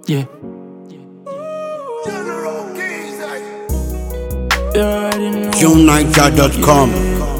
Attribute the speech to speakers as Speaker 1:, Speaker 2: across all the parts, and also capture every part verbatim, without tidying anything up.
Speaker 1: Yeah. You already know.
Speaker 2: June Niger dot com.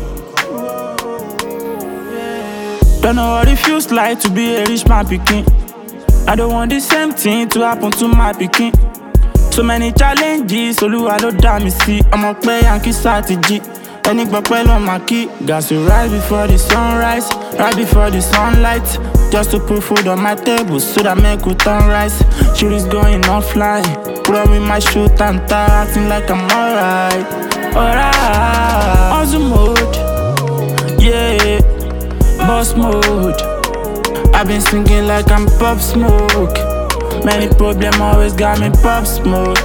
Speaker 1: Don't know what it feels like to be a rich man pikin. I don't want the same thing to happen to my pikin. So many challenges, Olúwa ló dá mi sí. Ọmọ pé Yankee strategy. Ẹni gbọ́pẹ́ ló máa kí. Got to rise before the sunrise, right before the sunlight. Just to put food on my table so that men could turn rice. Shit is going offline. Put on with my shoot and tie, acting like I'm alright. Alright. Hustle mode, yeah. Boss mode. I've been singing like I'm Pop Smoke. Many problems always got me Pop Smoke.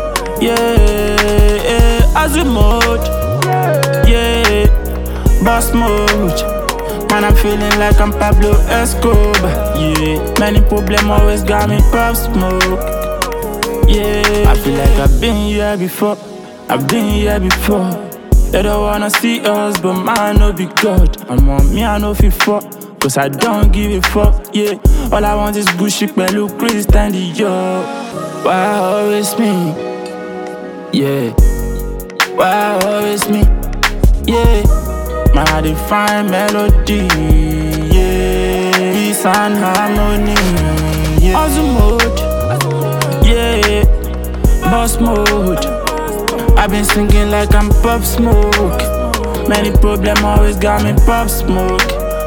Speaker 1: Yeah, hustle mode, yeah. Boss mode. Man, I'm feeling like I'm Pablo Escobar. Yeah, many problems always got me Pop Smoke. Yeah, I feel like I've been here before. I've been here before. They don't wanna see us, but man, no be God. And want me, I know feel fuck, cause I don't give a fuck. Yeah, all I want is Gucci, Pelu, Christian Dior. Why always me? Yeah, why always me? Yeah. My divine melody, yeah. Peace and harmony, yeah. Hustle mode, yeah. Boss mode. I've been singing like I'm Pop Smoke. Many problems always got me Pop Smoke.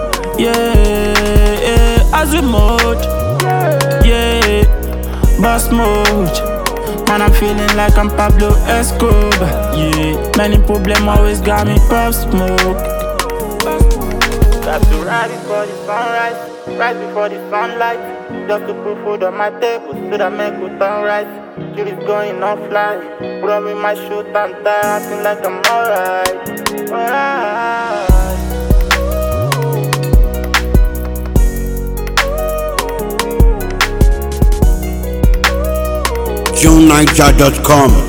Speaker 1: Yeah, hustle mode, yeah. Boss mode. Man, I'm feeling like I'm Pablo Escobar. Yeah, many problems always got me Pop Smoke. Got to ride before the sunrise, right before the sunlight. Just to put food on my table so that men could turn rice. Shit is going offline. Put on with my shoot and tie, acting like I'm alright. Alright.
Speaker 2: June Niger dot com.